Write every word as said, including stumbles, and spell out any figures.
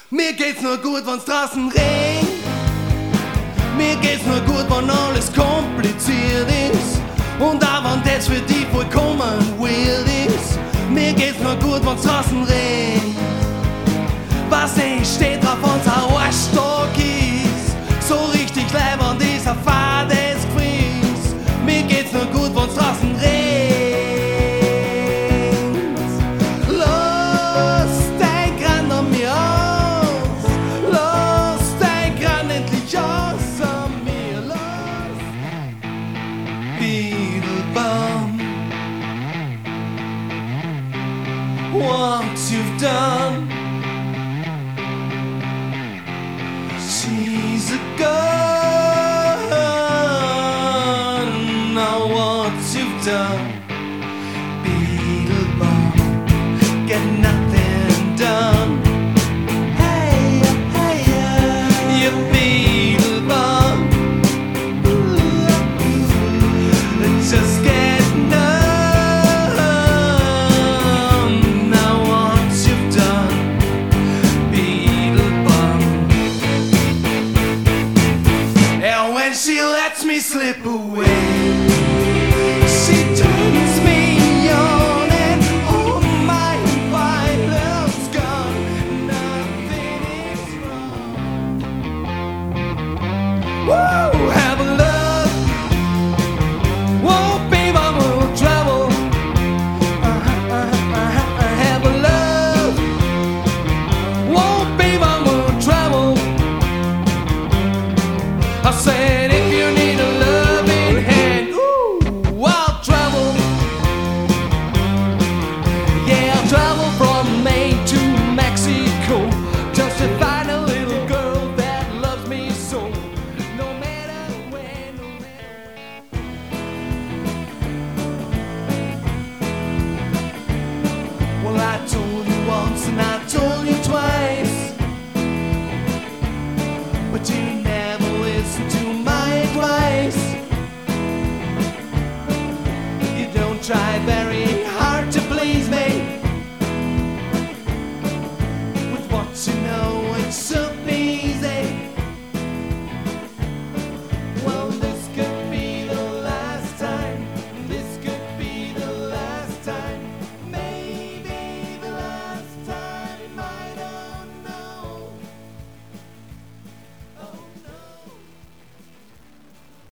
Mir geht's nur gut, wenn's draußen regnet. Mir geht's nur gut, wenn alles kompliziert ist. Und auch wenn das für die vollkommen weird ist. Mir geht's nur gut, wenn's draußen regnet. Was nicht steht drauf, wenn's ein Arschtag ist. So richtig leibend ist ein fades Gefries. Mir geht's nur gut, wenn's draußen regnet. What you've done, she's a gun. Now what you've done, Beetlebum, get nothing done. Hey, hey, hey, you Beetlebum, just get she lets me slip away. She turns me on and all my violence gone. Nothing is wrong. Whoa, have a love. Whoa, babe, I will travel. Uh-huh, uh-huh, uh-huh. Have a love. Whoa, babe, I will travel. I said if you need a loving hand, ooh, I'll travel. Yeah, I'll travel from Maine to Mexico just to find a little girl that loves me so. No matter when, no matter when. Well, I told you once and I told you twice, but you never listen to my advice. You don't try very hard.